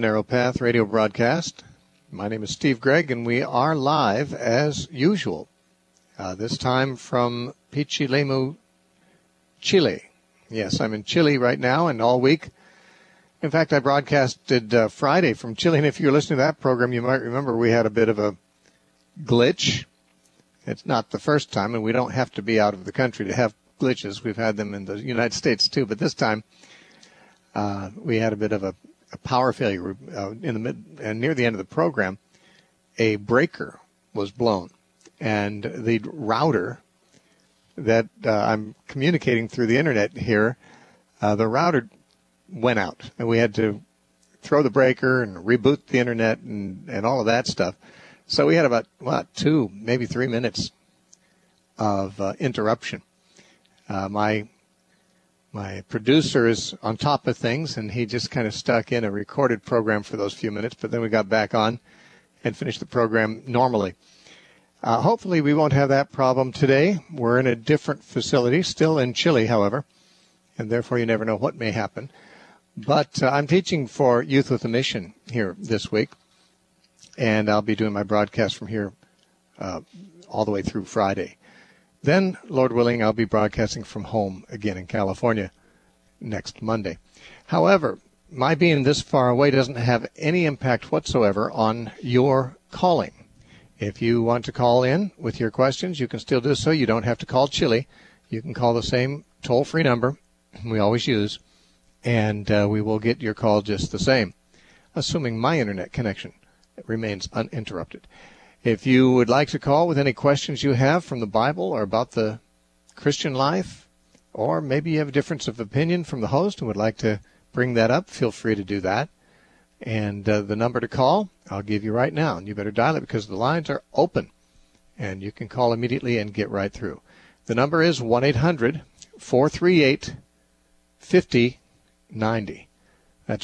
Narrow Path radio broadcast. My name is Steve Gregg, and we are live as usual. This time from Pichilemu, Chile. Yes, I'm in Chile right now and all week. In fact, I broadcasted Friday from Chile, and if you're listening to that program, you might remember we had a bit of a glitch. It's not the first time, and we don't have to be out of the country to have glitches. We've had them in the United States, too, but this time we had a bit of a power failure in the and near the end of the program. A breaker was blown, and the router that I'm communicating through the internet here, the router went out, and we had to throw the breaker and reboot the internet and all of that stuff. So we had about 2, maybe 3 minutes of interruption. My producer is on top of things, and he just kind of stuck in a recorded program for those few minutes, but then we got back on and finished the program normally. Hopefully we won't have that problem today. We're in a different facility, still in Chile, however, and therefore you never know what may happen. But I'm teaching for Youth with a Mission here this week, and I'll be doing my broadcast from here all the way through Friday. Then, Lord willing, I'll be broadcasting from home again in California next Monday. However, my being this far away doesn't have any impact whatsoever on your calling. If you want to call in with your questions, you can still do so. You don't have to call Chile. You can call the same toll-free number we always use, and we will get your call just the same, assuming my internet connection remains uninterrupted. If you would like to call with any questions you have from the Bible or about the Christian life, or maybe you have a difference of opinion from the host and would like to bring that up, feel free to do that. And the number to call, I'll give you right now. And you better dial it because the lines are open, and you can call immediately and get right through. The number is 1-800-438-5090. That's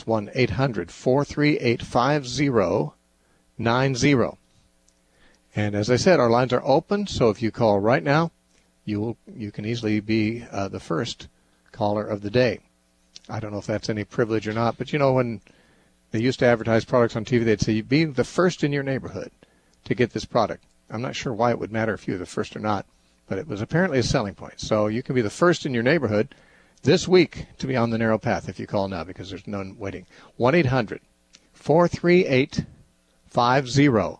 1-800-438-5090. And as I said, our lines are open, so if you call right now, you can easily be the first caller of the day. I don't know if that's any privilege or not, but you know, when they used to advertise products on TV, they'd say, be the first in your neighborhood to get this product. I'm not sure why it would matter if you're the first or not, but it was apparently a selling point. So you can be the first in your neighborhood this week to be on the narrow path if you call now, because there's none waiting. 1-800-438-5090.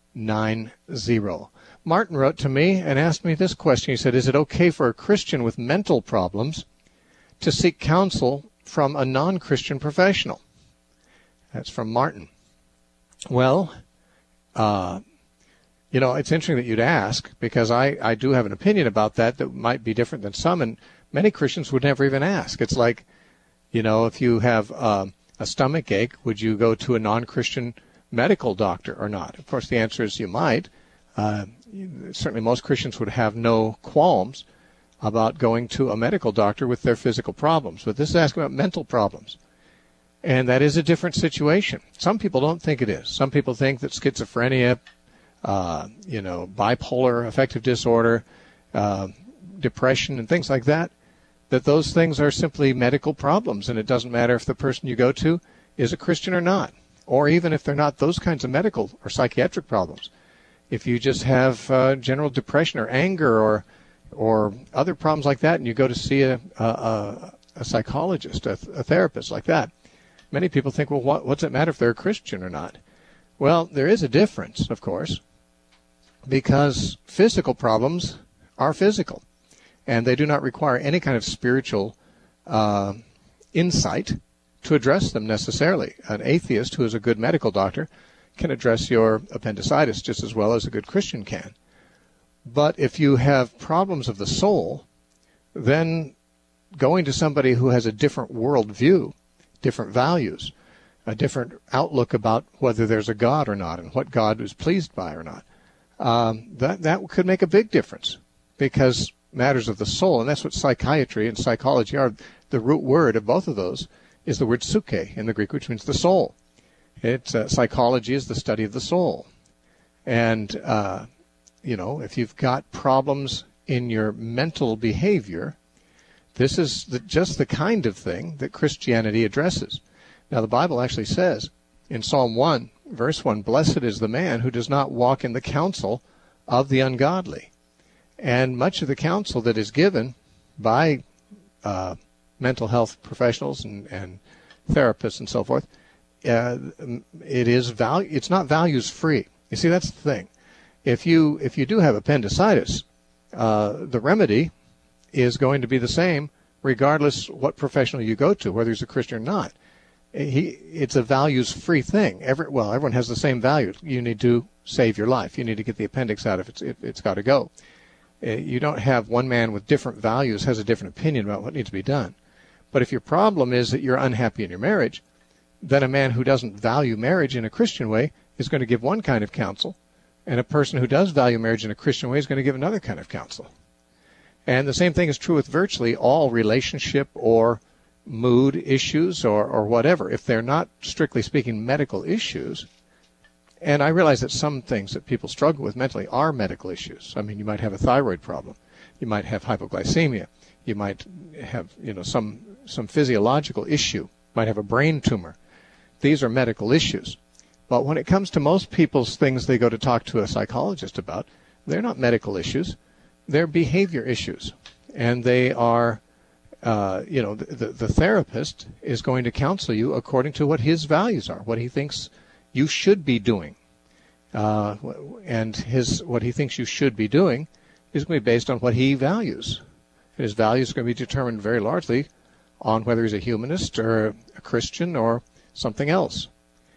Martin wrote to me and asked me this question. He said, is it okay for a Christian with mental problems to seek counsel from a non-Christian professional? That's from Martin. Well, it's interesting that you'd ask, because I do have an opinion about that might be different than some, and many Christians would never even ask. It's like, if you have a stomach ache, would you go to a non-Christian medical doctor or not? Of course, the answer is you might. Certainly most Christians would have no qualms about going to a medical doctor with their physical problems. But this is asking about mental problems. And that is a different situation. Some people don't think it is. Some people think that schizophrenia, bipolar affective disorder, depression and things like that those things are simply medical problems, and it doesn't matter if the person you go to is a Christian or not, or even if they're not those kinds of medical or psychiatric problems. If you just have general depression or anger or other problems like that, and you go to see a psychologist, a therapist like that, many people think, well, what's it matter if they're a Christian or not? Well, there is a difference, of course, because physical problems are physical, and they do not require any kind of spiritual insight to address them necessarily. An atheist who is a good medical doctor can address your appendicitis just as well as a good Christian can. But if you have problems of the soul, then going to somebody who has a different worldview, different values, a different outlook about whether there's a God or not and what God is pleased by or not, that could make a big difference, because matters of the soul, and that's what psychiatry and psychology are. The root word of both of those is the word psyche in the Greek, which means the soul. Psychology is the study of the soul. And, if you've got problems in your mental behavior, this is just the kind of thing that Christianity addresses. Now, the Bible actually says in Psalm 1, verse 1, "Blessed is the man who does not walk in the counsel of the ungodly." And much of the counsel that is given by mental health professionals and therapists and so forth, it's not values free. You see, that's the thing. If you do have appendicitis, the remedy is going to be the same regardless what professional you go to, whether he's a Christian or not. It's a values-free thing. Everyone has the same values. You need to save your life. You need to get the appendix out if it's got to go. You don't have one man with different values has a different opinion about what needs to be done. But if your problem is that you're unhappy in your marriage, then a man who doesn't value marriage in a Christian way is going to give one kind of counsel, and a person who does value marriage in a Christian way is going to give another kind of counsel. And the same thing is true with virtually all relationship or mood issues or whatever. If they're not, strictly speaking, medical issues, and I realize that some things that people struggle with mentally are medical issues. I mean, you might have a thyroid problem. You might have hypoglycemia. You might have, some physiological issue. You might have a brain tumor. These are medical issues. But when it comes to most people's things they go to talk to a psychologist about, they're not medical issues. They're behavior issues. And they are, the therapist is going to counsel you according to what his values are, what he thinks you should be doing. And what he thinks you should be doing is going to be based on what he values. And his values are going to be determined very largely on whether he's a humanist or a Christian or something else.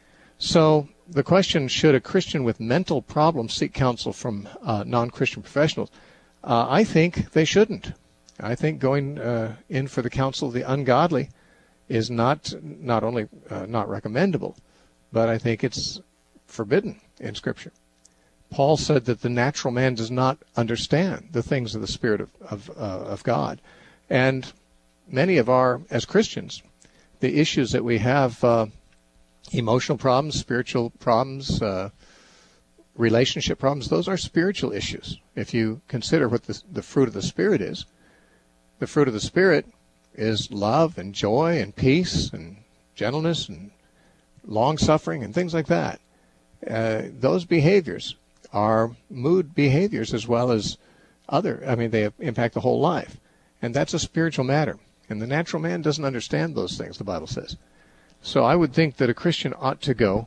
So the question, should a Christian with mental problems seek counsel from non-Christian professionals? I think they shouldn't. I think going in for the counsel of the ungodly is not only not recommendable, but I think it's forbidden in Scripture. Paul said that the natural man does not understand the things of the Spirit of God. And many of as Christians, the issues that we have, emotional problems, spiritual problems, relationship problems, those are spiritual issues. If you consider what the fruit of the Spirit is, the fruit of the Spirit is love and joy and peace and gentleness and long-suffering and things like that. Those behaviors are mood behaviors as well as they impact the whole life. And that's a spiritual matter. And the natural man doesn't understand those things, the Bible says. So I would think that a Christian ought to go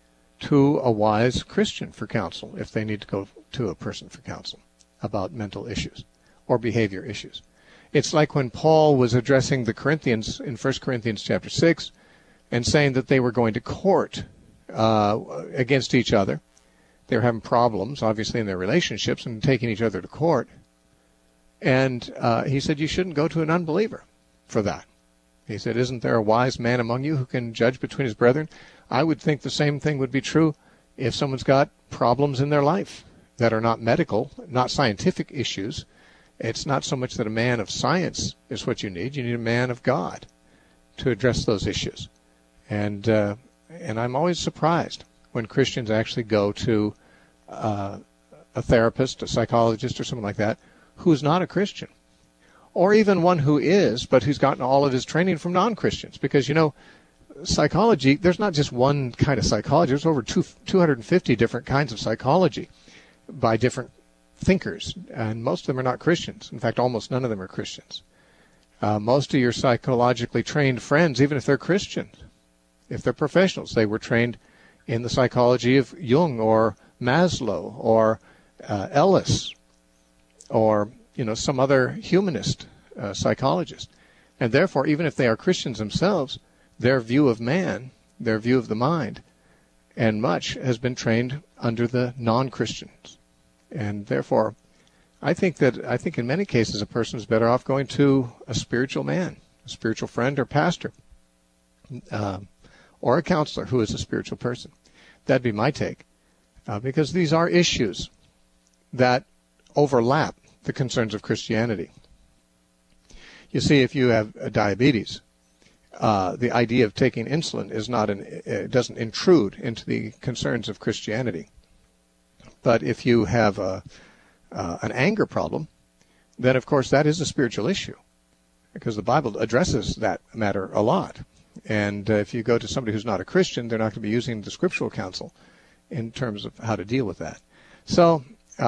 to a wise Christian for counsel if they need to go to a person for counsel about mental issues or behavior issues. It's like when Paul was addressing the Corinthians in 1 Corinthians chapter 6 and saying that they were going to court against each other. They were having problems, obviously, in their relationships and taking each other to court. And he said, you shouldn't go to an unbeliever for that. He said, isn't there a wise man among you who can judge between his brethren? I would think the same thing would be true if someone's got problems in their life that are not medical, not scientific issues. It's not so much that a man of science is what you need. You need a man of God to address those issues. And I'm always surprised when Christians actually go to a therapist, a psychologist, or someone like that who's not a Christian. Or even one who is, but who's gotten all of his training from non-Christians. Because, psychology, there's not just one kind of psychology. There's over 250 different kinds of psychology by different thinkers. And most of them are not Christians. In fact, almost none of them are Christians. Most of your psychologically trained friends, even if they're Christians, if they're professionals, they were trained in the psychology of Jung or Maslow or Ellis or some other humanist psychologist. And therefore, even if they are Christians themselves, their view of man, their view of the mind, and much has been trained under the non-Christians. And therefore, I think in many cases a person is better off going to a spiritual man, a spiritual friend or pastor, or a counselor who is a spiritual person. That'd be my take, because these are issues that overlap the concerns of Christianity. You see, if you have diabetes, the idea of taking insulin doesn't intrude into the concerns of Christianity. But if you have an anger problem, then of course that is a spiritual issue, because the Bible addresses that matter a lot. And if you go to somebody who's not a Christian, they're not going to be using the scriptural counsel in terms of how to deal with that. So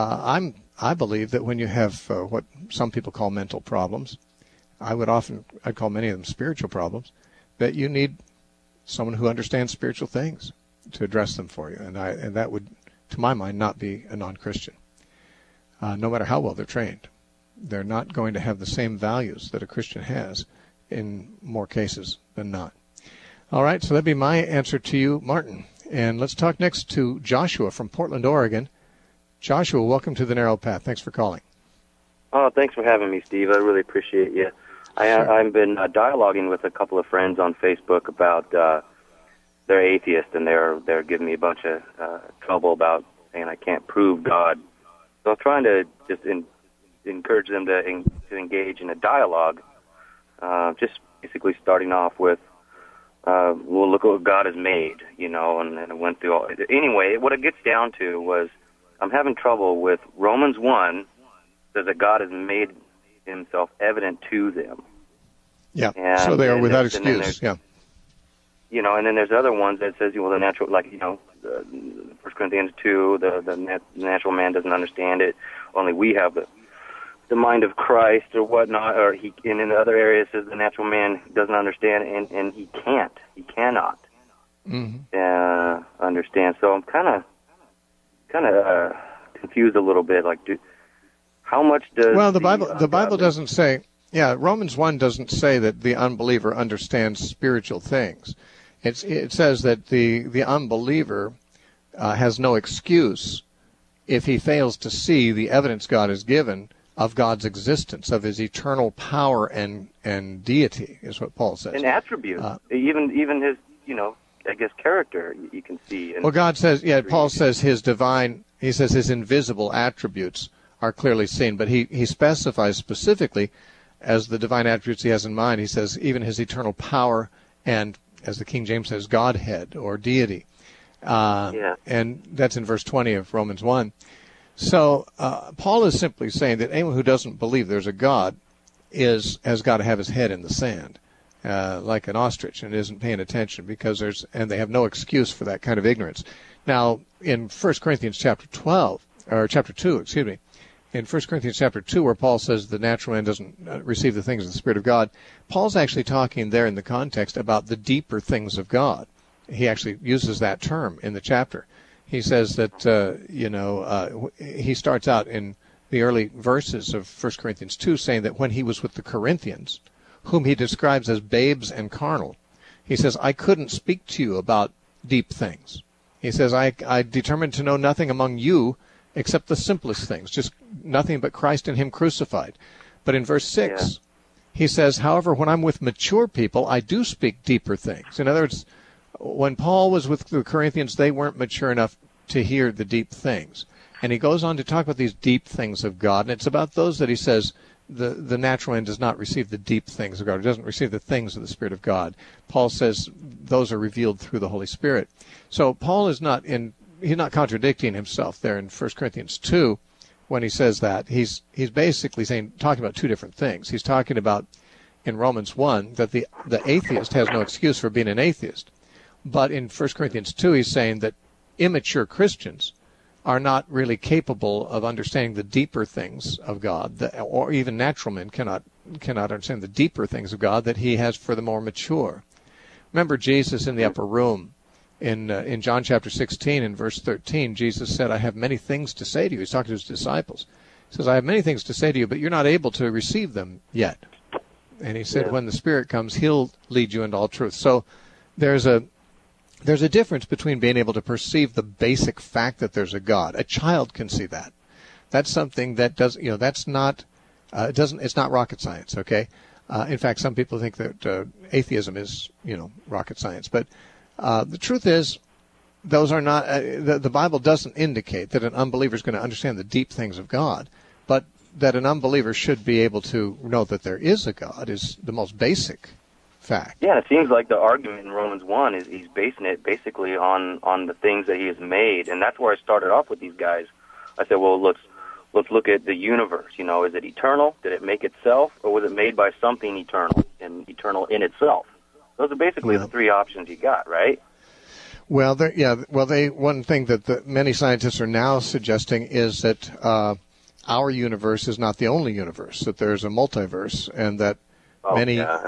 I believe that when you have what some people call mental problems, I'd call many of them spiritual problems, that you need someone who understands spiritual things to address them for you. And that would, to my mind, not be a non-Christian. No matter how well they're trained, they're not going to have the same values that a Christian has in more cases than not. All right, so that'd be my answer to you, Martin. And let's talk next to Joshua from Portland, Oregon. Joshua, welcome to The Narrow Path. Thanks for calling. Oh, thanks for having me, Steve. I really appreciate you. Sure. I've been dialoguing with a couple of friends on Facebook about they're atheists, and they're giving me a bunch of trouble about saying I can't prove God. So I'm trying to just encourage them to engage in a dialogue, just basically starting off with, well, look what God has made, and I went through all. Anyway, what it gets down to was I'm having trouble with Romans 1 says that God has made himself evident to them. Yeah, so they are without excuse, yeah. And then there's other ones that says, well, the natural, 1 Corinthians 2, the natural man doesn't understand it. Only we have the mind of Christ or whatnot. And in the other areas says the natural man doesn't understand, and he cannot understand. So I'm kind of confused a little bit. How much does the Bible doesn't say. Yeah, Romans 1 doesn't say that the unbeliever understands spiritual things. It says that the unbeliever has no excuse if he fails to see the evidence God has given of God's existence, of his eternal power and deity, is what Paul says. And attributes, even his, I guess, character you can see. Well, God says, Paul says his invisible attributes are clearly seen, but he specifies specifically as the divine attributes he has in mind. He says even his eternal power and, as the King James says, Godhead or deity. And that's in verse 20 of Romans 1. So Paul is simply saying that anyone who doesn't believe there's a God has got to have his head in the sand, like an ostrich, and isn't paying attention and they have no excuse for that kind of ignorance. Now, in 1 Corinthians chapter 2, in 1 Corinthians chapter 2, where Paul says the natural man doesn't receive the things of the Spirit of God, Paul's actually talking there in the context about the deeper things of God. He actually uses that term in the chapter. He says that, he starts out in the early verses of 1 Corinthians 2 saying that when he was with the Corinthians, whom he describes as babes and carnal, he says, I couldn't speak to you about deep things. He says, I determined to know nothing among you except the simplest things, just nothing but Christ and him crucified. But in verse 6, he says, however, when I'm with mature people, I do speak deeper things. In other words, when Paul was with the Corinthians, they weren't mature enough to hear the deep things. And he goes on to talk about these deep things of God, and it's about those that he says the natural man does not receive the deep things of God. He doesn't receive the things of the Spirit of God. Paul says those are revealed through the Holy Spirit. So Paul is he's not contradicting himself there in 1 Corinthians 2 when he says that. He's basically talking about two different things. He's talking about in Romans 1 that the atheist has no excuse for being an atheist. But in 1 Corinthians 2 he's saying that immature Christians are not really capable of understanding the deeper things of God, or even natural men cannot understand the deeper things of God that he has for the more mature. Remember Jesus in the upper room. In John chapter 16 and verse 13, Jesus said, I have many things to say to you. He's talking to his disciples. He says, I have many things to say to you, but you're not able to receive them yet. And he said, when the Spirit comes, he'll lead you into all truth. So there's a difference between being able to perceive the basic fact that there's a God. A child can see that. That's something that that's not, it's not rocket science, okay? In fact, some people think that atheism is, rocket science. But the truth is, those are not. The Bible doesn't indicate that an unbeliever is going to understand the deep things of God, but that an unbeliever should be able to know that there is a God is the most basic fact. Yeah, it seems like the argument in Romans 1 is he's basing it basically on the things that he has made, and that's where I started off with these guys. I said, well, let's look at the universe. Is it eternal? Did it make itself, or was it made by something eternal and eternal in itself? Those are basically the three options you got, right? Well, one thing that many scientists are now suggesting is that our universe is not the only universe, that there's a multiverse, and that our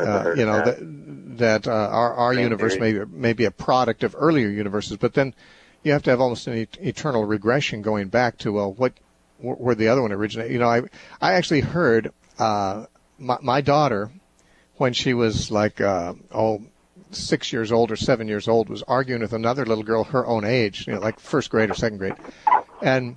universe may be a product of earlier universes. But then you have to have almost an eternal regression going back to, where the other one originated. I actually heard my daughter, when she was like 6 years old or 7 years old, was arguing with another little girl her own age, like first grade or second grade, and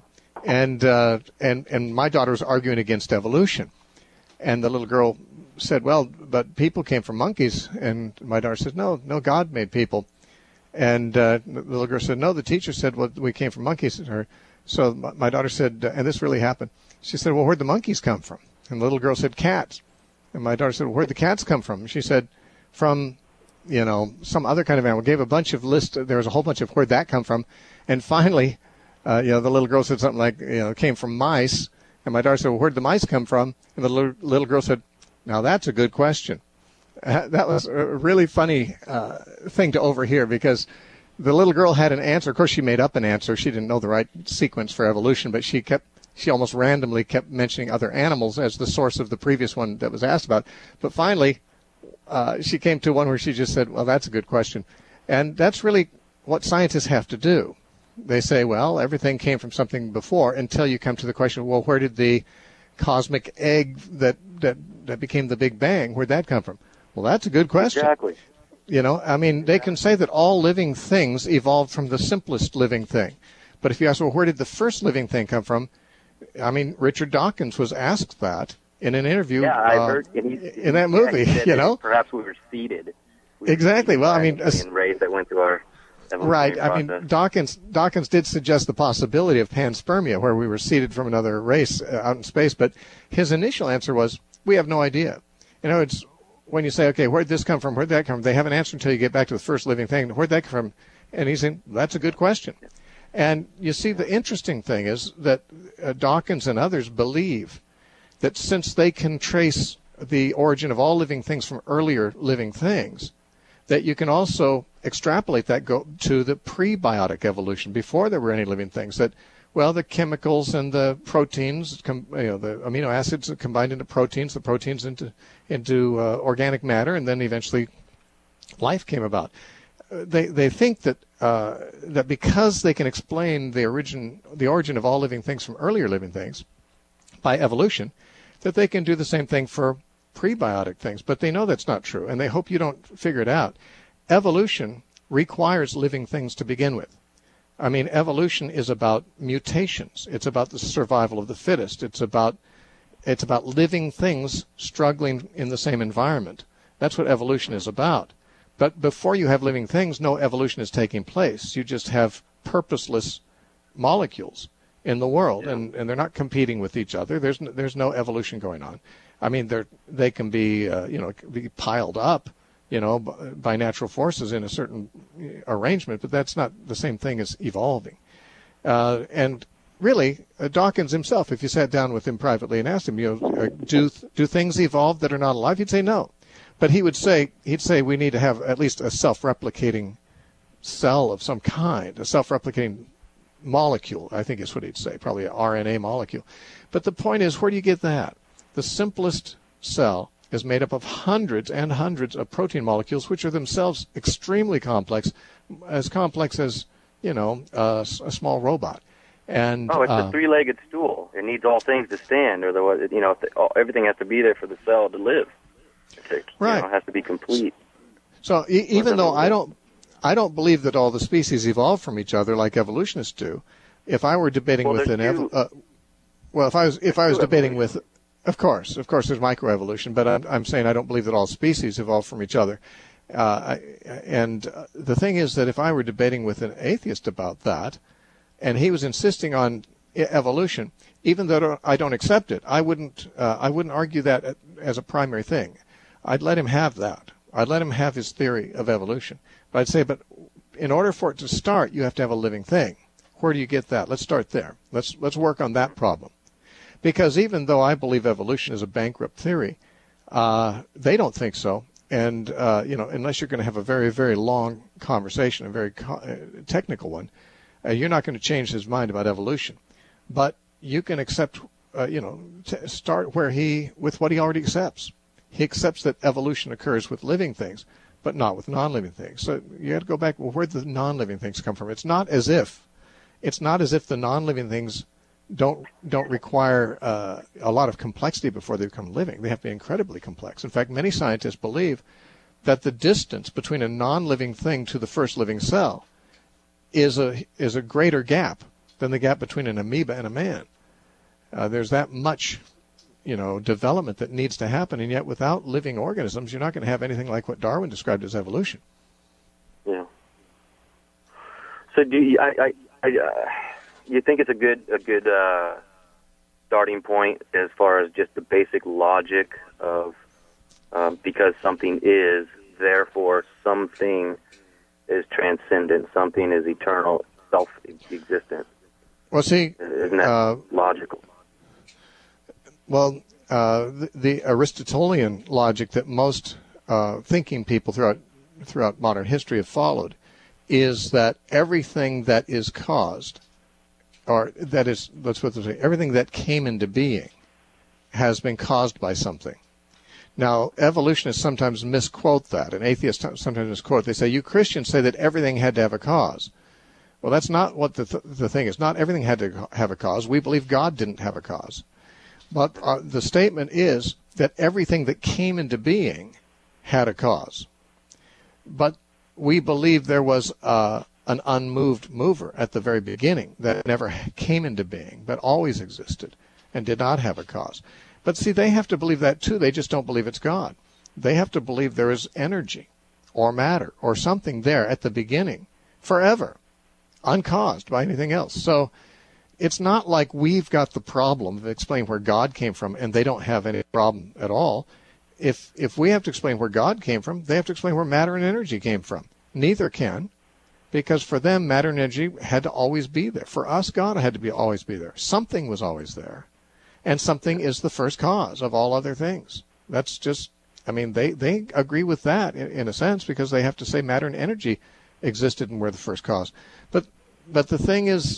my daughter was arguing against evolution, and the little girl said, "Well, but people came from monkeys," and my daughter said, "No, God made people," and the little girl said, "No, the teacher said, well, we came from monkeys." So my daughter said, and this really happened. She said, "Well, where'd the monkeys come from?" And the little girl said, "Cats." And my daughter said, "Well, where'd the cats come from?" And she said, "From some other kind of animal." Gave a bunch of lists. There was a whole bunch of where'd that come from. And finally, the little girl said something like, came from mice. And my daughter said, "Well, where'd the mice come from?" And the little girl said, "Now that's a good question." That was a really funny thing to overhear, because the little girl had an answer. Of course, she made up an answer. She didn't know the right sequence for evolution, but she almost randomly kept mentioning other animals as the source of the previous one that was asked about. But finally, she came to one where she just said, "Well, that's a good question." And that's really what scientists have to do. They say, well, everything came from something before, until you come to the question, well, where did the cosmic egg that became the Big Bang, where'd that come from? Well, that's a good question. Exactly. They can say that all living things evolved from the simplest living thing. But if you ask, well, where did the first living thing come from? Richard Dawkins was asked that in an interview. Yeah, I heard in that movie. He said perhaps we were seeded. Exactly. Well, rays that went through our right. process. Dawkins did suggest the possibility of panspermia, where we were seeded from another race out in space. But his initial answer was, we have no idea. It's when you say, okay, where'd this come from? Where'd that come from? They have an answer until you get back to the first living thing. Where'd that come from? And he's saying, that's a good question. And you see, the interesting thing is that Dawkins and others believe that since they can trace the origin of all living things from earlier living things, that you can also extrapolate that go to the prebiotic evolution, before there were any living things, that, well, the chemicals and the proteins, the amino acids combined into proteins, the proteins into organic matter, and then eventually life came about. They think that that because they can explain the origin of all living things from earlier living things by evolution, that they can do the same thing for prebiotic things. But they know that's not true, and they hope you don't figure it out. Evolution requires living things to begin with. Evolution is about mutations. It's about the survival of the fittest. It's about living things struggling in the same environment. That's what evolution is about. But before you have living things, no evolution is taking place. You just have purposeless molecules in the world, and they're not competing with each other. There's no evolution going on. They can be be piled up, by natural forces in a certain arrangement, but that's not the same thing as evolving. And really, Dawkins himself, if you sat down with him privately and asked him, do things evolve that are not alive? He'd say no. But he'd say we need to have at least a self-replicating cell of some kind, a self-replicating molecule, I think is what he'd say, probably an RNA molecule. But the point is, where do you get that? The simplest cell is made up of hundreds and hundreds of protein molecules, which are themselves extremely complex as a small robot. And it's a three-legged stool. It needs all things to stand, or everything has to be there for the cell to live. It has to be complete. So even though I don't believe that all the species evolve from each other like evolutionists do, if I were debating with debating with, of course, there's microevolution, but I'm saying I don't believe that all species evolve from each other. And the thing is that if I were debating with an atheist about that, and he was insisting on evolution, even though I don't accept it, I wouldn't argue that as a primary thing. I'd let him have that. I'd let him have his theory of evolution. But I'd say, but in order for it to start, you have to have a living thing. Where do you get that? Let's start there. Let's work on that problem. Because even though I believe evolution is a bankrupt theory, they don't think so. And, unless you're going to have a very, very long conversation, a very technical one, you're not going to change his mind about evolution. But you can accept, start with what he already accepts. He accepts that evolution occurs with living things, but not with non-living things. So you have to go back, well, where do the non-living things come from? It's not as if the non-living things don't require a lot of complexity before they become living. They have to be incredibly complex. In fact, many scientists believe that the distance between a non-living thing to the first living cell is a greater gap than the gap between an amoeba and a man. There's that much, development that needs to happen, and yet without living organisms, you're not going to have anything like what Darwin described as evolution. Yeah. So do you? You think it's a good starting point as far as just the basic logic of because something is, therefore something is transcendent, something is eternal, self-existent. Well, see, isn't that logical? Well, the Aristotelian logic that most thinking people throughout modern history have followed is that everything that is caused, or that is, let's put it this way, everything that came into being has been caused by something. Now, evolutionists sometimes misquote that, and atheists sometimes misquote. They say, you Christians say that everything had to have a cause. Well, that's not what the thing is. Not everything had to have a cause. We believe God didn't have a cause. But the statement is that everything that came into being had a cause. But we believe there was an unmoved mover at the very beginning that never came into being, but always existed and did not have a cause. But see, they have to believe that too. They just don't believe it's God. They have to believe there is energy or matter or something there at the beginning forever, uncaused by anything else. So it's not like we've got the problem of explaining where God came from and they don't have any problem at all. If we have to explain where God came from, they have to explain where matter and energy came from. Neither can, because for them, matter and energy had to always be there. For us, God had to always be there. Something was always there. And something is the first cause of all other things. That's just, they agree with that in a sense, because they have to say matter and energy existed and were the first cause. But the thing is,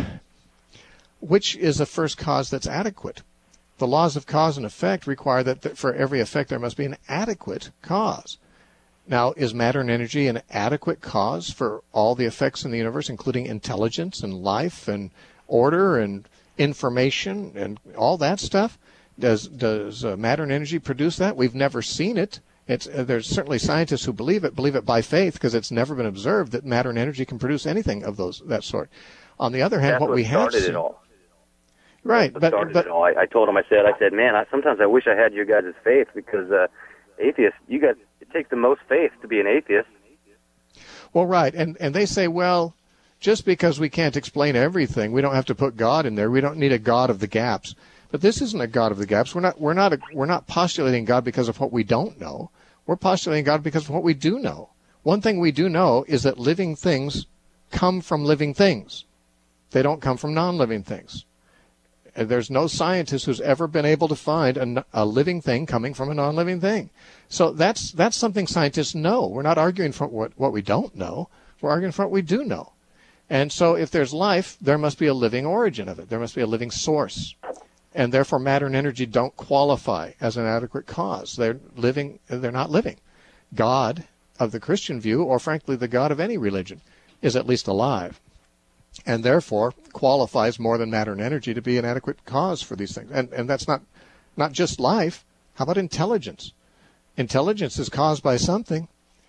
which is a first cause that's adequate? The laws of cause and effect require that for every effect there must be an adequate cause. Now, is matter and energy an adequate cause for all the effects in the universe, including intelligence and life and order and information and all that stuff? Does matter and energy produce that? We've never seen it. There's certainly scientists who believe it by faith, because it's never been observed that matter and energy can produce anything of that sort. On the other hand, that's what we have seen, it all. Right, but it all. I told him, I said, man, sometimes I wish I had your guys' faith, because atheists, it takes the most faith to be an atheist. Well, right, and they say, well, just because we can't explain everything, we don't have to put God in there. We don't need a God of the gaps. But this isn't a God of the gaps. We're not postulating God because of what we don't know. We're postulating God because of what we do know. One thing we do know is that living things come from living things. They don't come from non-living things. And there's no scientist who's ever been able to find a living thing coming from a non-living thing. So that's something scientists know. We're not arguing for what we don't know. We're arguing for what we do know. And so if there's life, there must be a living origin of it. There must be a living source. And therefore matter and energy don't qualify as an adequate cause. They're not living. God of the Christian view, or frankly the God of any religion, is at least alive, and therefore qualifies more than matter and energy to be an adequate cause for these things. And that's not just life. How about intelligence? Intelligence is caused by something.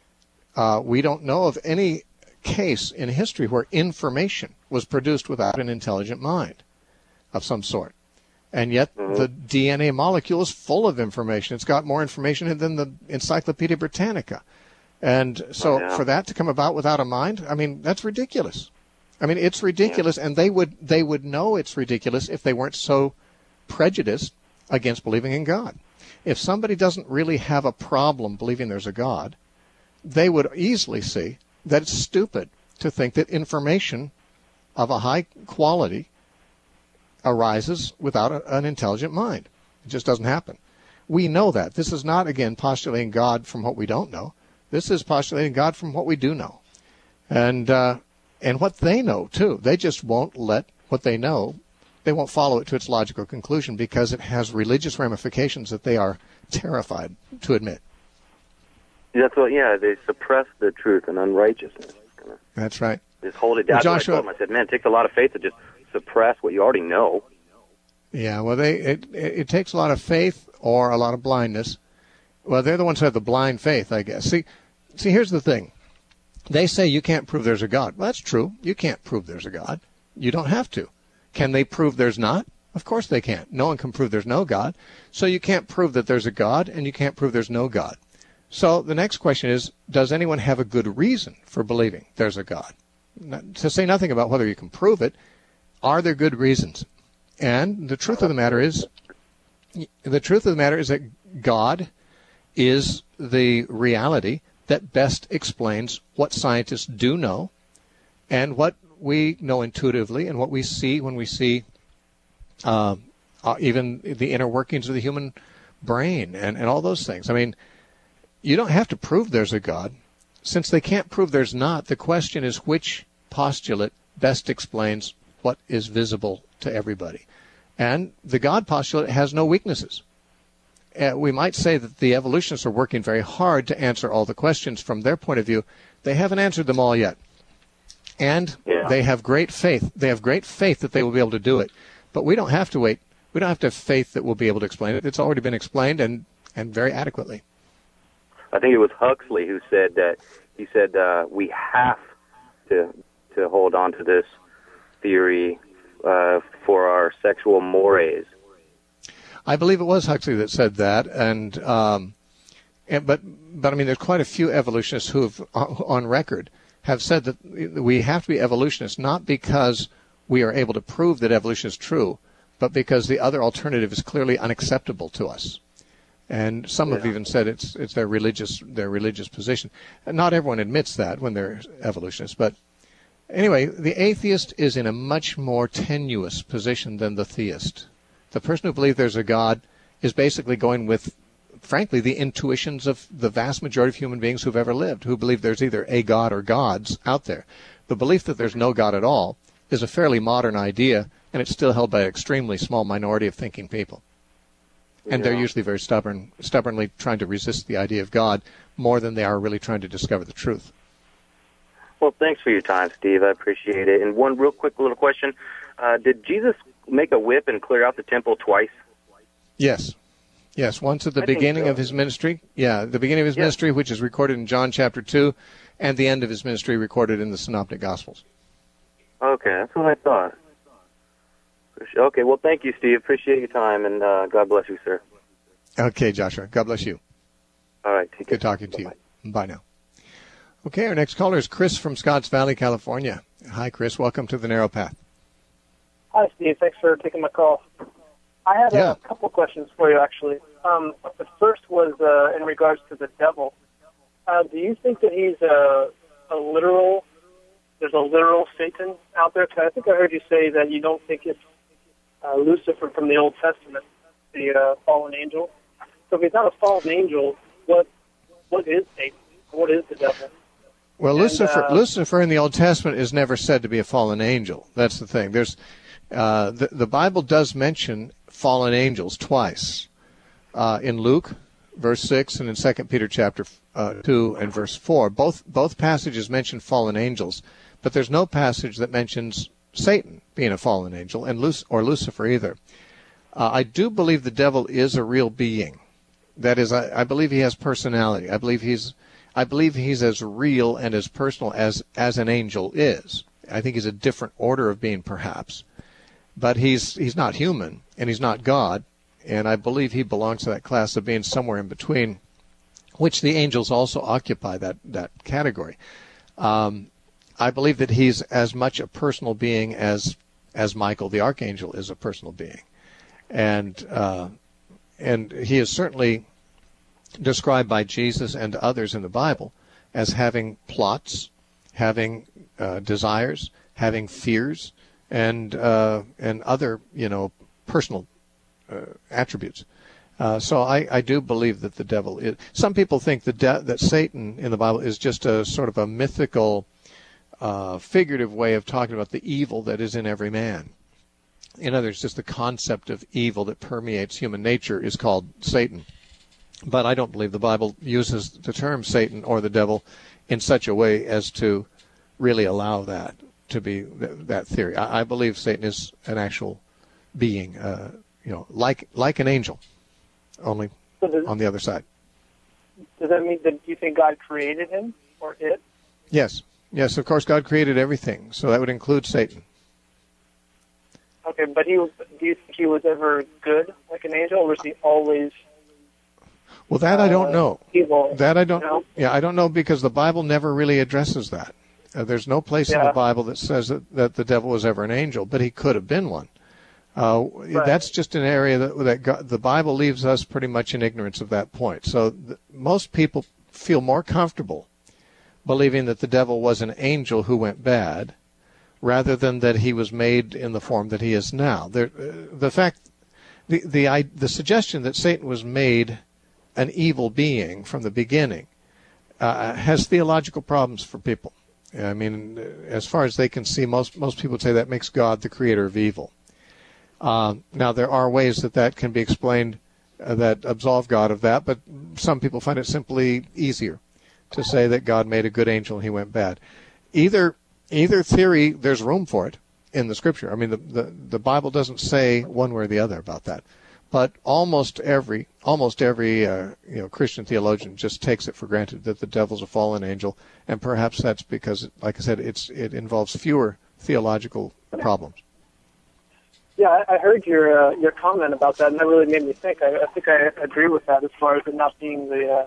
We don't know of any case in history where information was produced without an intelligent mind of some sort. And yet the DNA molecule is full of information. It's got more information than the Encyclopedia Britannica. And so for that to come about without a mind, that's ridiculous. It's ridiculous, and they would know it's ridiculous if they weren't so prejudiced against believing in God. If somebody doesn't really have a problem believing there's a God, they would easily see that it's stupid to think that information of a high quality arises without an intelligent mind. It just doesn't happen. we know that. This is not, again, postulating God from what we don't know. This is postulating God from what we do know. And what they know, too. They just won't let what they know, they won't follow it to its logical conclusion because it has religious ramifications that they are terrified to admit. That's what, they suppress the truth and unrighteousness. That's right. Just hold it down. Well, Joshua, I told him, I said, man, it takes a lot of faith to just suppress what you already know. Yeah, well, it takes a lot of faith or a lot of blindness. Well, they're the ones who have the blind faith, I guess. See, here's the thing. They say you can't prove there's a God. Well, that's true. You can't prove there's a God. You don't have to. Can they prove there's not? Of course they can't. No one can prove there's no God. So you can't prove that there's a God, and you can't prove there's no God. So the next question is, does anyone have a good reason for believing there's a God? To say nothing about whether you can prove it, are there good reasons? And the truth of the matter is that God is the reality that best explains what scientists do know and what we know intuitively and what we see when we see even the inner workings of the human brain and all those things. I mean, you don't have to prove there's a God. Since they can't prove there's not, the question is which postulate best explains what is visible to everybody. And the God postulate has no weaknesses. We might say that the evolutionists are working very hard to answer all the questions from their point of view. They haven't answered them all yet. And they have great faith. They have great faith that they will be able to do it. But we don't have to wait. We don't have to have faith that we'll be able to explain it. It's already been explained and very adequately. I think it was Huxley who said that. He said we have to hold on to this theory for our sexual mores. I believe it was Huxley that said that, but I mean, there's quite a few evolutionists who have, on record, have said that we have to be evolutionists not because we are able to prove that evolution is true, but because the other alternative is clearly unacceptable to us. And some have even said it's their religious position. And not everyone admits that when they're evolutionists, but anyway, the atheist is in a much more tenuous position than the theist. The person who believes there's a God is basically going with, frankly, the intuitions of the vast majority of human beings who've ever lived, who believe there's either a God or gods out there. The belief that there's no God at all is a fairly modern idea, and it's still held by an extremely small minority of thinking people. And they're usually very stubbornly trying to resist the idea of God more than they are really trying to discover the truth. Well, thanks for your time, Steve. I appreciate it. And one real quick little question. Did Jesus make a whip and clear out the temple twice? Yes. Yes, once at the beginning of his ministry. Yeah, the beginning of his ministry, which is recorded in John chapter 2, and the end of his ministry recorded in the Synoptic Gospels. Okay, that's what I thought. Okay, well, thank you, Steve. Appreciate your time, and God bless you, sir. Okay, Joshua. God bless you. All right, take care. Good talking to you. Bye now. Okay, our next caller is Chris from Scotts Valley, California. Hi, Chris. Welcome to the Narrow Path. Hi, Steve. Thanks for taking my call. I had a couple questions for you, actually. The first was in regards to the devil. Do you think that he's there's a literal Satan out there? Because I think I heard you say that you don't think it's Lucifer from the Old Testament, the fallen angel. So if he's not a fallen angel, what is Satan? What is the devil? Well, Lucifer in the Old Testament is never said to be a fallen angel. That's the thing. There's the Bible does mention fallen angels twice, in Luke, verse 6, and in 2 Peter chapter 2 and verse 4. Both passages mention fallen angels, but there's no passage that mentions Satan being a fallen angel, or Lucifer either. I do believe the devil is a real being. That is, I believe he has personality. I believe he's as real and as personal as an angel is. I think he's a different order of being, perhaps. But he's not human, and he's not God, and I believe he belongs to that class of being somewhere in between, which the angels also occupy that category. I believe that he's as much a personal being as Michael the archangel is a personal being, and he is certainly described by Jesus and others in the Bible as having plots, having desires, having fears, and other personal attributes. So I do believe that the devil is. Some people think that Satan in the Bible is just a sort of a mythical, figurative way of talking about the evil that is in every man. In other words, just the concept of evil that permeates human nature is called Satan. But I don't believe the Bible uses the term Satan or the devil in such a way as to really allow that to be that theory. I believe Satan is an actual being, like an angel, only on the other side. Does that mean that you think God created him or it? Yes. Yes, of course, God created everything, so that would include Satan. Okay, but do you think he was ever good like an angel, or was he always... Well, that I don't know. Evil, that I don't know. Yeah, I don't know because the Bible never really addresses that. There's no place in the Bible that says that the devil was ever an angel, but he could have been one. Right. That's just an area that the Bible leaves us pretty much in ignorance of that point. So most people feel more comfortable believing that the devil was an angel who went bad, rather than that he was made in the form that he is now. The suggestion that Satan was made an evil being from the beginning has theological problems for people. I mean, as far as they can see, most people would say that makes God the creator of evil. Now, there are ways that can be explained that absolve God of that, but some people find it simply easier to say that God made a good angel and he went bad. Either theory, there's room for it in the Scripture. I mean, the Bible doesn't say one way or the other about that. But almost every Christian theologian just takes it for granted that the devil's a fallen angel, and perhaps that's because, like I said, it involves fewer theological problems. Yeah, I heard your comment about that, and that really made me think. I think I agree with that as far as it not being the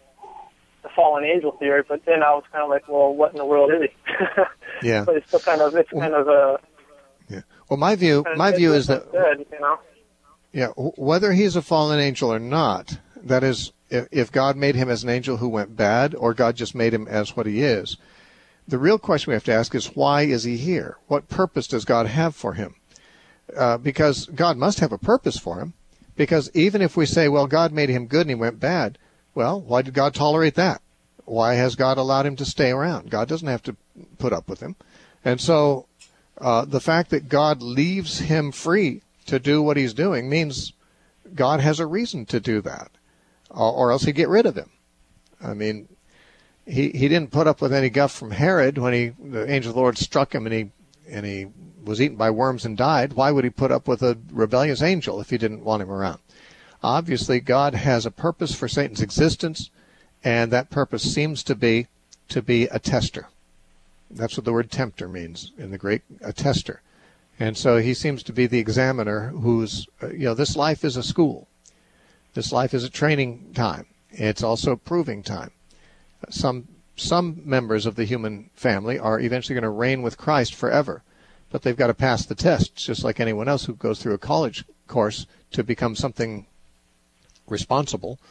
fallen angel theory. But then I was kind of like, well, what in the world is he? Yeah. But it's still kind of a. Yeah. Well, my view is that. Good, you know? Yeah, whether he's a fallen angel or not, that is, if God made him as an angel who went bad, or God just made him as what he is, the real question we have to ask is, why is he here? What purpose does God have for him? Because God must have a purpose for him, because even if we say, well, God made him good and he went bad, well, why did God tolerate that? Why has God allowed him to stay around? God doesn't have to put up with him. And so the fact that God leaves him free to do what he's doing means God has a reason to do that, or else he'd get rid of him. I mean, he didn't put up with any guff from Herod when the angel of the Lord struck him and he was eaten by worms and died. Why would he put up with a rebellious angel if he didn't want him around? Obviously, God has a purpose for Satan's existence, and that purpose seems to be a tester. That's what the word tempter means in the Greek, a tester. And so he seems to be the examiner who's, this life is a school. This life is a training time. It's also a proving time. Some members of the human family are eventually going to reign with Christ forever, but they've got to pass the tests, just like anyone else who goes through a college course to become something responsible.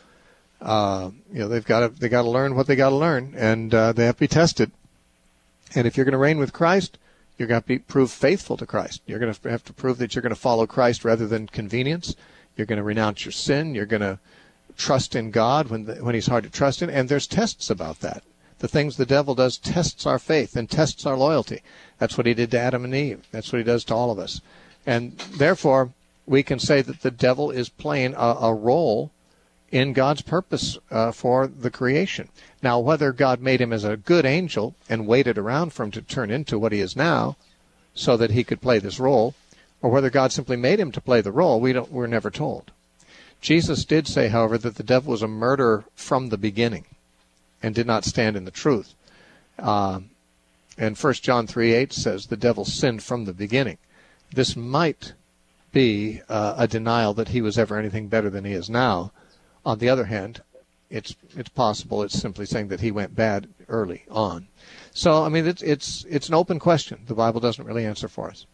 They've got to learn what they got to learn, and they have to be tested. And if you're going to reign with Christ, you're going to prove faithful to Christ. You're going to have to prove that you're going to follow Christ rather than convenience. You're going to renounce your sin. You're going to trust in God when he's hard to trust in. And there's tests about that. The things the devil does tests our faith and tests our loyalty. That's what he did to Adam and Eve. That's what he does to all of us. And therefore, we can say that the devil is playing a role in God's purpose for the creation. Now, whether God made him as a good angel and waited around for him to turn into what he is now so that he could play this role, or whether God simply made him to play the role, we're never told. Jesus did say, however, that the devil was a murderer from the beginning and did not stand in the truth. And 1 John 3:8 says the devil sinned from the beginning. This might be a denial that he was ever anything better than he is now. On the other hand, it's possible it's simply saying that he went bad early on. So, I mean, it's an open question. The Bible doesn't really answer for us.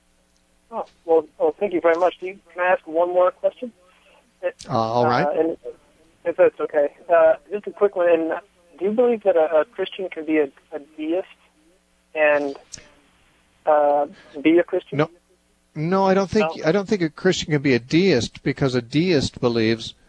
Oh, well, thank you very much. Can I ask one more question? All right. And if that's okay. Just a quick one. And do you believe that a Christian can be a deist and be a Christian? No, I don't think a Christian can be a deist, because a deist believes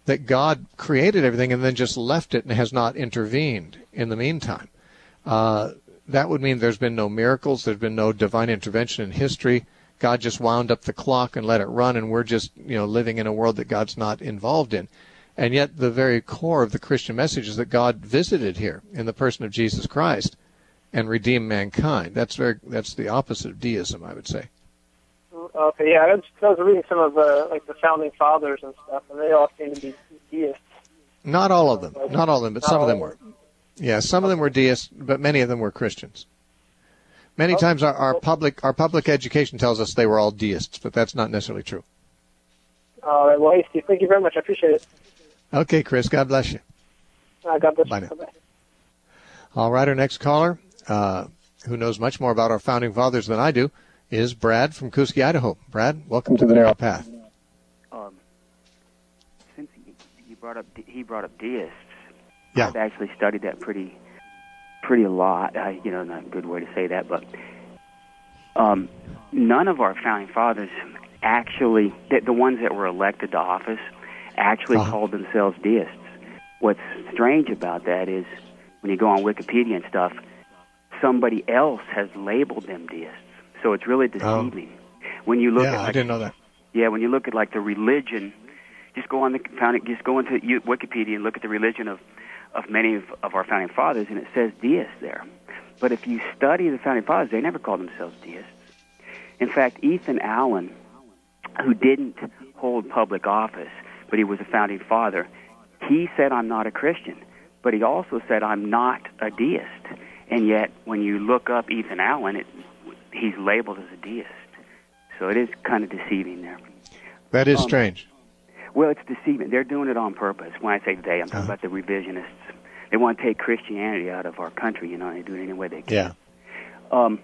that God created everything and then just left it and has not intervened in the meantime. That would mean there's been no miracles, there's been no divine intervention in history. God just wound up the clock and let it run, and we're just, living in a world that God's not involved in. And yet the very core of the Christian message is that God visited here in the person of Jesus Christ and redeemed mankind. That's the opposite of deism, I would say. Okay, yeah, I was reading some of the founding fathers and stuff, and they all seem to be deists. Not all of them, but some of them were. Yeah, some of them were deists, but many of them were Christians. Many times our public education tells us they were all deists, but that's not necessarily true. All right, well, hey, Steve, thank you very much. I appreciate it. Okay, Chris, God bless you. God bless you. Bye now. Bye-bye. All right, our next caller, who knows much more about our founding fathers than I do, is Brad from Kuski, Idaho. Brad, welcome to the Narrow Path. Since he brought up deists, yeah. I've actually studied that pretty a lot. Not a good way to say that, but none of our founding fathers actually, the ones that were elected to office, actually called themselves deists. What's strange about that is when you go on Wikipedia and stuff, somebody else has labeled them deists. So it's really deceiving. When you look at I didn't know that. Yeah, when you look at the religion, just go into Wikipedia and look at the religion of many of our founding fathers, and it says deists there. But if you study the founding fathers, they never called themselves deists. In fact, Ethan Allen, who didn't hold public office, but he was a founding father, he said, "I'm not a Christian." But he also said, "I'm not a deist." And yet, when you look up Ethan Allen, he's labeled as a deist. So it is kind of deceiving there. That is strange. Well, it's deceiving. They're doing it on purpose. When I say they, I'm talking about the revisionists. They want to take Christianity out of our country, and they do it any way they can. Yeah.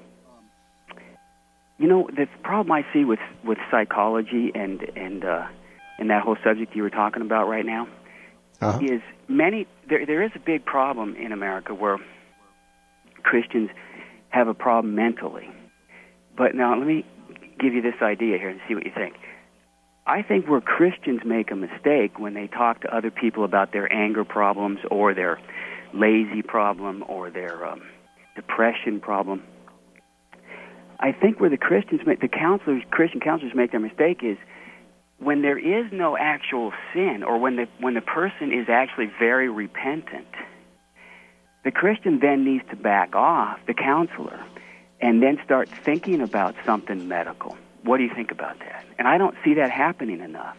The problem I see with psychology and that whole subject you were talking about right now is there is a big problem in America where Christians have a problem mentally. But now let me give you this idea here and see what you think. I think where Christians make a mistake when they talk to other people about their anger problems or their lazy problem or their depression problem, I think where the Christian counselors make their mistake is when there is no actual sin, or when the person is actually very repentant. The Christian then needs to back off, the counselor, and then start thinking about something medical. What do you think about that? And I don't see that happening enough.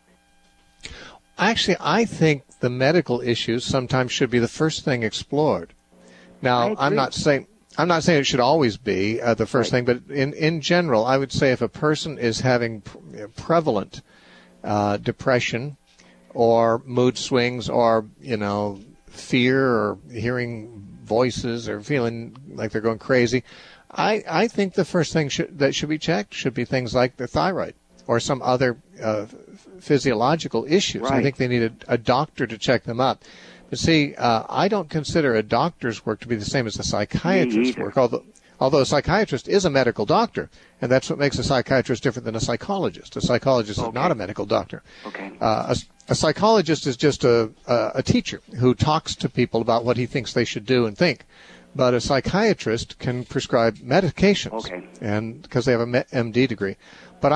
Actually, I think the medical issues sometimes should be the first thing explored. Now, I'm not saying it should always be the first thing, but in general, I would say if a person is having prevalent depression or mood swings or, fear or hearing voices or feeling like they're going crazy, I think the first thing that should be checked should be things like the thyroid or some other physiological issues. Right. I think they need a doctor to check them up. But see, I don't consider a doctor's work to be the same as a psychiatrist's work, although a psychiatrist is a medical doctor, and that's what makes a psychiatrist different than a psychologist. A psychologist is not a medical doctor. Okay. A psychologist is just a teacher who talks to people about what he thinks they should do and think. But a psychiatrist can prescribe medications, and because they have a MD degree. But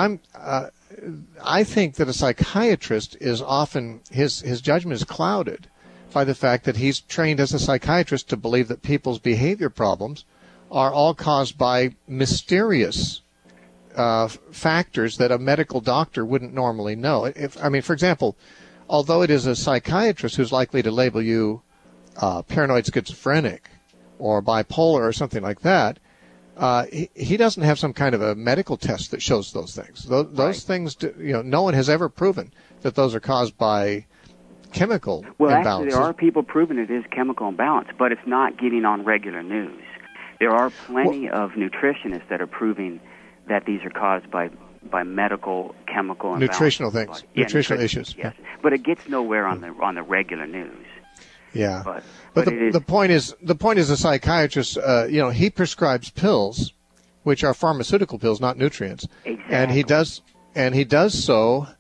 I think that a psychiatrist is often his judgment is clouded by the fact that he's trained as a psychiatrist to believe that people's behavior problems are all caused by mysterious factors that a medical doctor wouldn't normally know. For example, although it is a psychiatrist who's likely to label you paranoid schizophrenic or bipolar or something like that, he doesn't have some kind of a medical test that shows those things. Those things, no one has ever proven that those are caused by chemical imbalances. Well, actually, there are people proving it is chemical imbalance, but it's not getting on regular news. There are plenty of nutritionists that are proving that these are caused by medical, chemical imbalance. Nutritional things, nutritional issues. Yes, but it gets nowhere on the regular news. Yeah, but the point is a psychiatrist. He prescribes pills, which are pharmaceutical pills, not nutrients, exactly. and he does so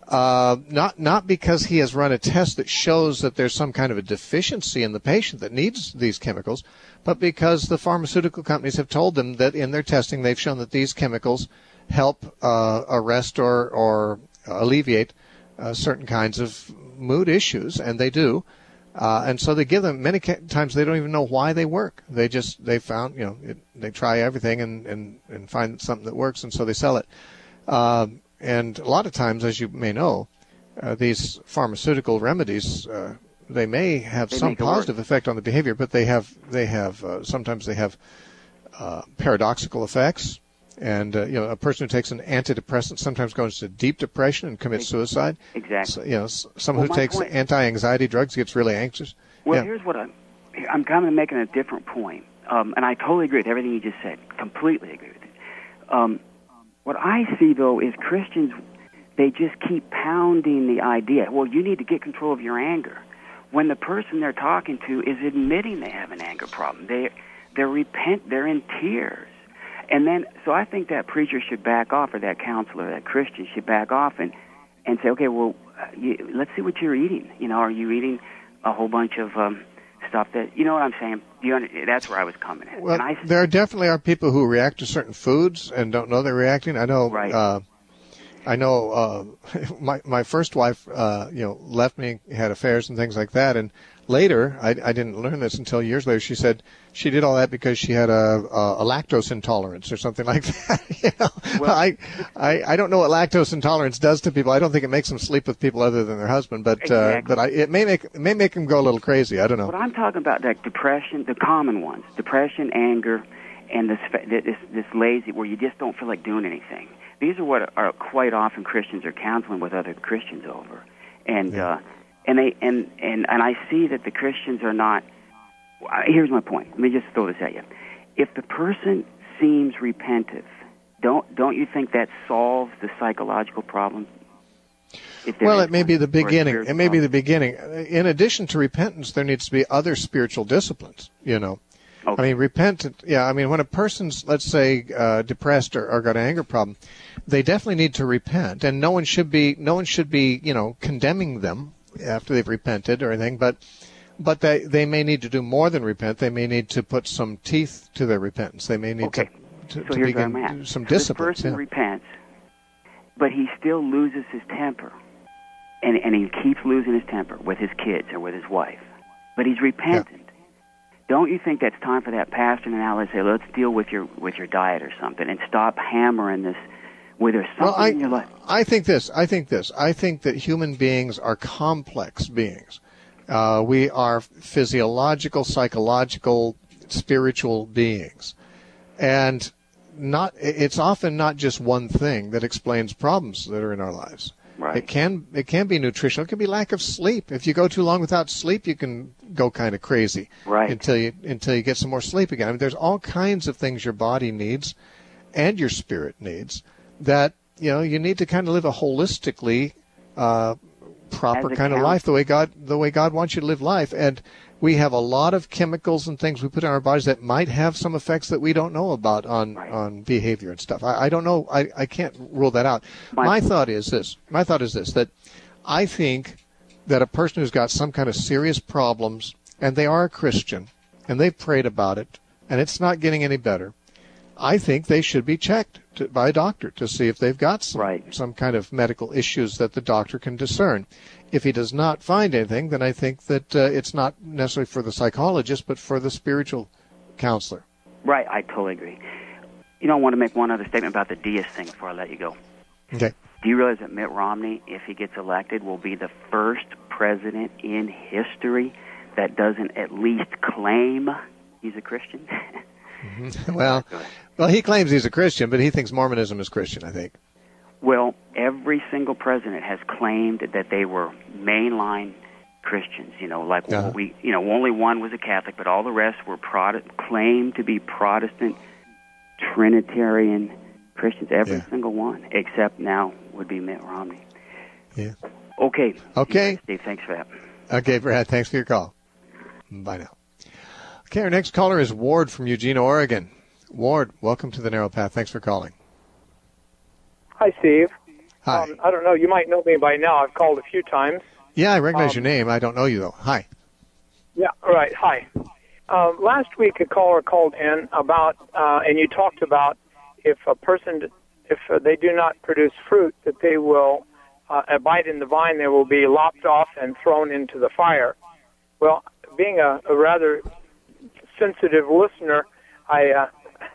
Not because he has run a test that shows that there's some kind of a deficiency in the patient that needs these chemicals, but because the pharmaceutical companies have told them that in their testing they've shown that these chemicals help arrest or alleviate certain kinds of mood issues, and they do. And so they give them, many times they don't even know why they work. They found, they try everything and find something that works, and so they sell it. And a lot of times, as you may know, these pharmaceutical remedies, they may have some positive effect on the behavior, but sometimes they have paradoxical effects. And a person who takes an antidepressant sometimes goes into deep depression and commits suicide. Exactly. So, someone who takes anti-anxiety drugs gets really anxious. Well, here's what I'm kind of making a different point, and I totally agree with everything you just said. Completely agree with it. What I see, though, is Christians, they just keep pounding the idea, well, you need to get control of your anger, when the person they're talking to is admitting they have an anger problem. They're in tears. And then, so I think that preacher should back off, or that counselor, that Christian should back off and say, okay, well, let's see what you're eating. Are you eating a whole bunch of stuff that, you know what I'm saying? That's where I was coming at. Well, there definitely are people who react to certain foods and don't know they're reacting. I know. Right. My first wife, left me, had affairs and things like that, and later, I didn't learn this until years later. She said she did all that because she had a lactose intolerance or something like that. Well, I don't know what lactose intolerance does to people. I don't think it makes them sleep with people other than their husband, but exactly. It may make them go a little crazy. I don't know. What I'm talking about, like depression, the common ones: depression, anger, and this lazy, where you just don't feel like doing anything. These are what are quite often Christians are counseling with other Christians over, and. Yeah. And I see that the Christians are not. Here's my point. Let me just throw this at you. If the person seems repentive, don't you think that solves the psychological problem? Well, it may be the beginning. It may be the beginning. In addition to repentance, there needs to be other spiritual disciplines. Okay. I mean, repentance. Yeah. I mean, when a person's, let's say, depressed or got an anger problem, they definitely need to repent, and no one should be, condemning them after they've repented or anything, but they may need to do more than repent. They may need to put some teeth to their repentance. They may need to begin some discipline. This person repents, but he still loses his temper, and he keeps losing his temper with his kids or with his wife, but he's repentant. Yeah. Don't you think that's time for that pastor to now say, let's deal with your diet or something, and stop hammering this? Where there's something in your life. I think this. I think that human beings are complex beings. We are physiological, psychological, spiritual beings. And it's often not just one thing that explains problems that are in our lives. Right. It can be nutritional. It can be lack of sleep. If you go too long without sleep, you can go kind of crazy. Right. Until you get some more sleep again. I mean, there's all kinds of things your body needs and your spirit needs that, you need to kind of live a holistically proper kind of life, the way God wants you to live life. And we have a lot of chemicals and things we put in our bodies that might have some effects that we don't know about on behavior and stuff. I don't know. I can't rule that out. My thought is this, that I think that a person who's got some kind of serious problems, and they are a Christian, and they've prayed about it, and it's not getting any better, I think they should be checked by a doctor to see if they've got some kind of medical issues that the doctor can discern. If he does not find anything, then I think that it's not necessarily for the psychologist, but for the spiritual counselor. Right, I totally agree. I want to make one other statement about the deist thing before I let you go. Okay. Do you realize that Mitt Romney, if he gets elected, will be the first president in history that doesn't at least claim he's a Christian? Mm-hmm. Well, he claims he's a Christian, but he thinks Mormonism is Christian, I think. Well, every single president has claimed that they were mainline Christians. Only one was a Catholic, but all the rest were claimed to be Protestant Trinitarian Christians. Every single one, except now would be Mitt Romney. Yeah. Okay. Steve, thanks for that. Okay, Brad, thanks for your call. Bye now. Okay, our next caller is Ward from Eugene, Oregon. Ward, welcome to the Narrow Path. Thanks for calling. Hi, Steve. Hi. I don't know. You might know me by now. I've called a few times. Yeah, I recognize your name. I don't know you, though. Hi. Yeah, right. Hi. Last week, a caller called in about, and you talked about if they do not produce fruit, that they will abide in the vine, they will be lopped off and thrown into the fire. Well, being a rather sensitive listener, I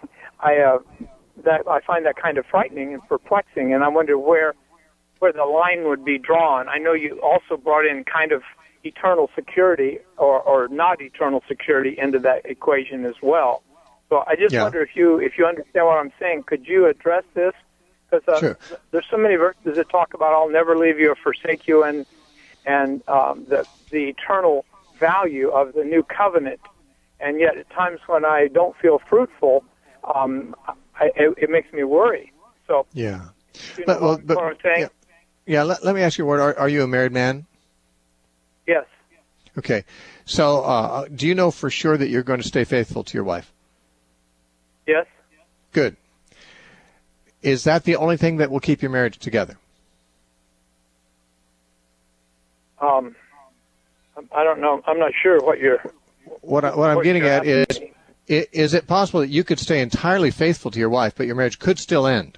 find that kind of frightening and perplexing, and I wonder where the line would be drawn. I know you also brought in kind of eternal security or not eternal security into that equation as well. So I just wonder if you understand what I'm saying. Could you address this? Because sure. There's so many verses that talk about I'll never leave you or forsake you, and the eternal value of the new covenant. And yet, at times when I don't feel fruitful, it makes me worry. So yeah, you know what I'm saying? Yeah. Let me ask you, are you a married man? Yes. Okay. So, do you know for sure that you're going to stay faithful to your wife? Yes. Good. Is that the only thing that will keep your marriage together? I don't know. I'm not sure what you're. What I'm getting at is it possible that you could stay entirely faithful to your wife, but your marriage could still end?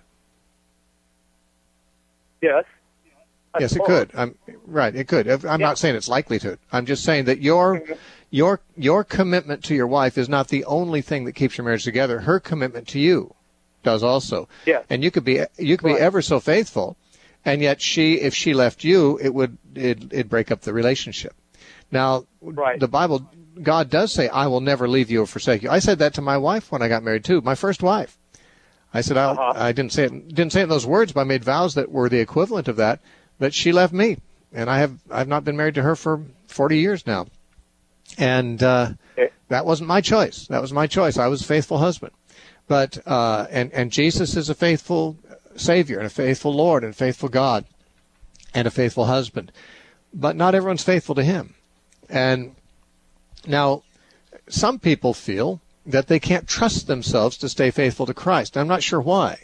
Yes. Yes, it could. Right, it could. I'm not saying it's likely to. I'm just saying that your commitment to your wife is not the only thing that keeps your marriage together. Her commitment to you does also. Yes. And you could be ever so faithful, and yet if she left you, it'd break up the relationship. Now, the Bible, God does say, "I will never leave you or forsake you." I said that to my wife when I got married too, my first wife. I said I didn't say it in those words, but I made vows that were the equivalent of that. But she left me, and I've not been married to her for 40 years now, and that wasn't my choice. That was my choice. I was a faithful husband, but and Jesus is a faithful Savior and a faithful Lord and a faithful God and a faithful husband, but not everyone's faithful to Him. And now, some people feel that they can't trust themselves to stay faithful to Christ. I'm not sure why.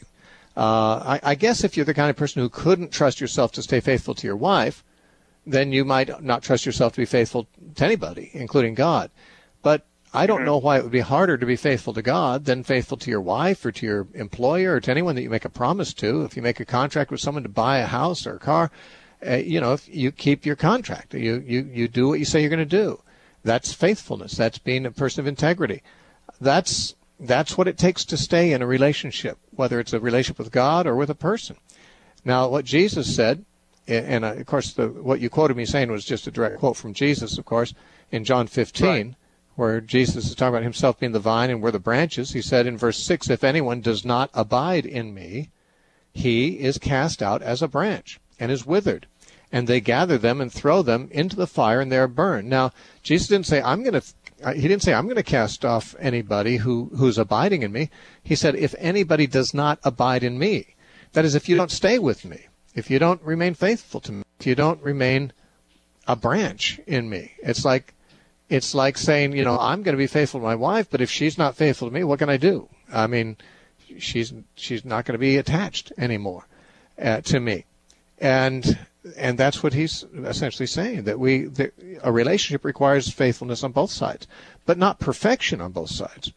I guess if you're the kind of person who couldn't trust yourself to stay faithful to your wife, then you might not trust yourself to be faithful to anybody, including God. But I don't know why it would be harder to be faithful to God than faithful to your wife or to your employer or to anyone that you make a promise to. If you make a contract with someone to buy a house or a car, if you keep your contract. You do what you say you're going to do. That's faithfulness. That's being a person of integrity. That's what it takes to stay in a relationship, whether it's a relationship with God or with a person. Now, what Jesus said, and of course what you quoted me saying was just a direct quote from Jesus, of course, in John 15, right, where Jesus is talking about himself being the vine and we're the branches. He said in verse 6, "If anyone does not abide in me, he is cast out as a branch and is withered. And they gather them and throw them into the fire and they are burned." Now, Jesus didn't say, I'm going to cast off anybody who's abiding in me. He said, if anybody does not abide in me, that is, if you don't stay with me, if you don't remain faithful to me, if you don't remain a branch in me. It's like saying, I'm going to be faithful to my wife, but if she's not faithful to me, what can I do? I mean, she's not going to be attached anymore to me. And that's what he's essentially saying, that a relationship requires faithfulness on both sides, but not perfection on both sides.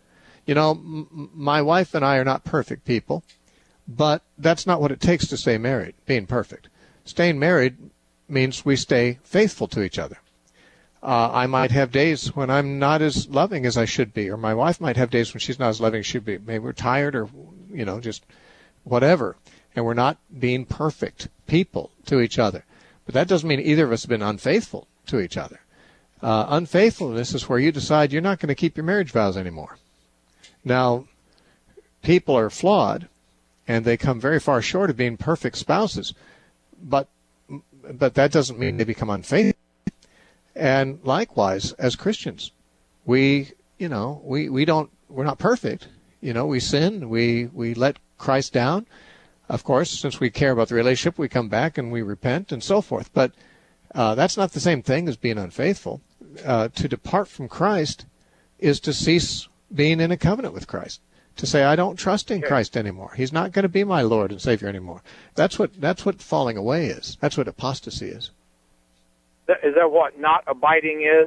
My wife and I are not perfect people, but that's not what it takes to stay married, being perfect. Staying married means we stay faithful to each other. I might have days when I'm not as loving as I should be, or my wife might have days when she's not as loving as she should be. Maybe we're tired or, just whatever. And we're not being perfect people to each other. But that doesn't mean either of us have been unfaithful to each other. Unfaithfulness is where you decide you're not going to keep your marriage vows anymore. Now, people are flawed, and they come very far short of being perfect spouses. But that doesn't mean they become unfaithful. And likewise, as Christians, we're not perfect. We sin, we let Christ down. Of course, since we care about the relationship, we come back and we repent and so forth. But that's not the same thing as being unfaithful. To depart from Christ is to cease being in a covenant with Christ, to say, I don't trust in Christ anymore. He's not going to be my Lord and Savior anymore. That's what falling away is. That's what apostasy is. Is that what not abiding is?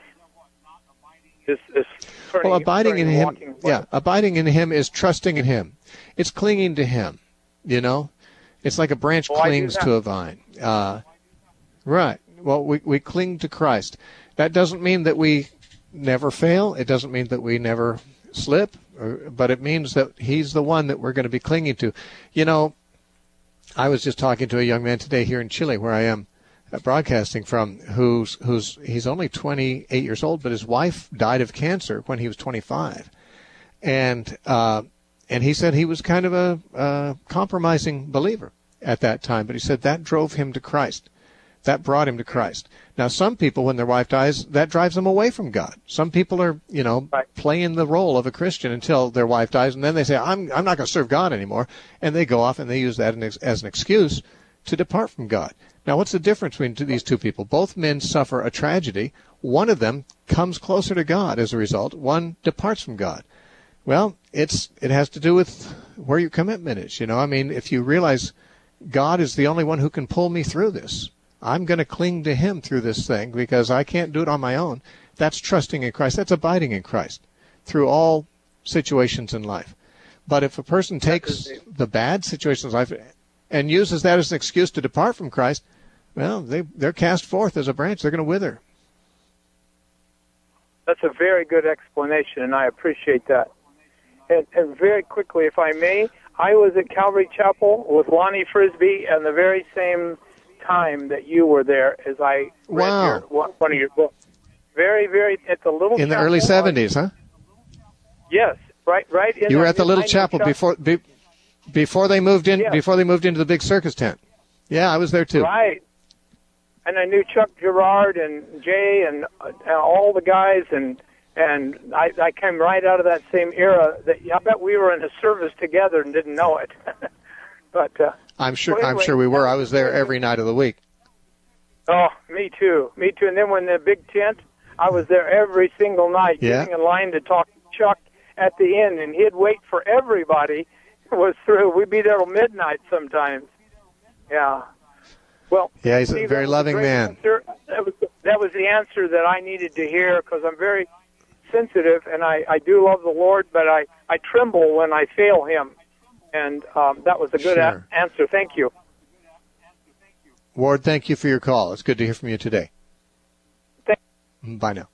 Well, abiding in Him, abiding in Him is trusting in Him. It's clinging to Him, you know. It's like a branch clings to a vine. Right. Well, we cling to Christ. That doesn't mean that we never fail. It doesn't mean that we never slip, but it means that He's the one that we're going to be clinging to. You know, I was just talking to a young man today here in Chile, where I am broadcasting from, he's only 28 years old, but his wife died of cancer when he was 25, and he said he was kind of a compromising believer at that time, but he said that drove him to Christ. That brought him to Christ. Now, some people, when their wife dies, that drives them away from God. Some people are, playing the role of a Christian until their wife dies, and then they say, I'm not going to serve God anymore, and they go off and they use that as an excuse to depart from God. Now, what's the difference between these two people? Both men suffer a tragedy. One of them comes closer to God as a result. One departs from God. Well, it has to do with where your commitment is. If you realize God is the only one who can pull me through this, I'm going to cling to Him through this thing because I can't do it on my own. That's trusting in Christ. That's abiding in Christ through all situations in life. But if a person takes the bad situations in life and uses that as an excuse to depart from Christ, well, they're cast forth as a branch. They're going to wither. That's a very good explanation, and I appreciate that. And very quickly, if I may, I was at Calvary Chapel with Lonnie Frisbee and the very same time that you were there as I read one of your books. Very, very, at the little in the early 70s, huh? Yes, right. You were at the little chapel before they moved in. Yes. Before they moved into the big circus tent. Yeah, I was there too. Right. And I knew Chuck Girard and Jay and all the guys, and I came right out of that same era. That I bet we were in a service together and didn't know it. But I'm sure we were. I was there every night of the week. Oh, me too. And then when the big tent, I was there every single night, getting in line to talk to Chuck at the end, and he'd wait for everybody was through. We'd be there till midnight sometimes. Yeah. Well, yeah, he's a very loving man. That was the answer that I needed to hear, because I'm very sensitive, and I do love the Lord, but I tremble when I fail Him. And that was a good answer. Thank you. Ward, thank you for your call. It's good to hear from you today. Bye now.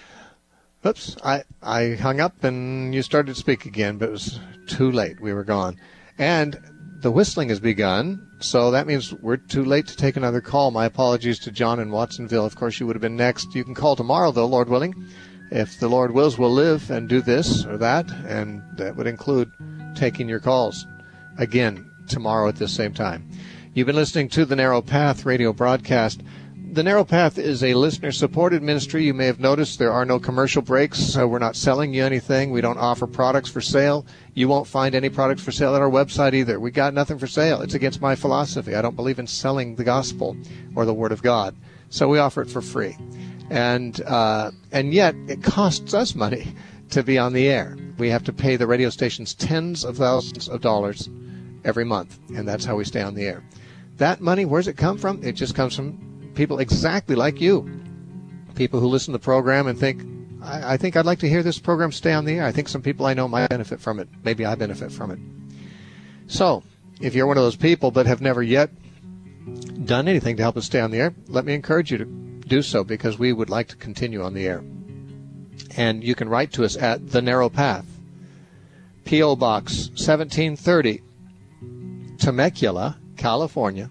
Oops, I hung up and you started to speak again, but it was too late. We were gone. And the whistling has begun, so that means we're too late to take another call. My apologies to John in Watsonville. Of course, you would have been next. You can call tomorrow, though, Lord willing. If the Lord wills, we'll live and do this or that, and that would include taking your calls again tomorrow at this same time. You've been listening to the Narrow Path radio broadcast. The Narrow Path is a listener-supported ministry. You may have noticed there are no commercial breaks. We're not selling you anything. We don't offer products for sale. You won't find any products for sale at our website either. We got nothing for sale. It's against my philosophy. I don't believe in selling the gospel or the Word of God. So we offer it for free. And yet it costs us money to be on the air. We have to pay the radio stations tens of thousands of dollars every month, and that's how we stay on the air. That money, where's it come from? It just comes from people exactly like you, people who listen to the program and think, I think I'd like to hear this program stay on the air. I think some people I know might benefit from it. Maybe I benefit from it. So, if you're one of those people but have never yet done anything to help us stay on the air, let me encourage you to do so, because we would like to continue on the air. And you can write to us at The Narrow Path, P.O. Box 1730, Temecula, California,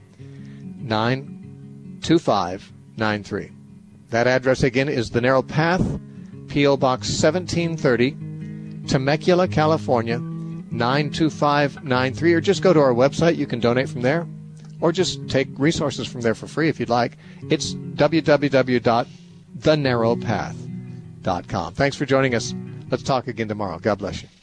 92593. That address again is The Narrow Path, P.O. Box 1730, Temecula, California, 92593. Or just go to our website. You can donate from there, or just take resources from there for free if you'd like. It's www.thenarrowpath.com. Thanks for joining us. Let's talk again tomorrow. God bless you.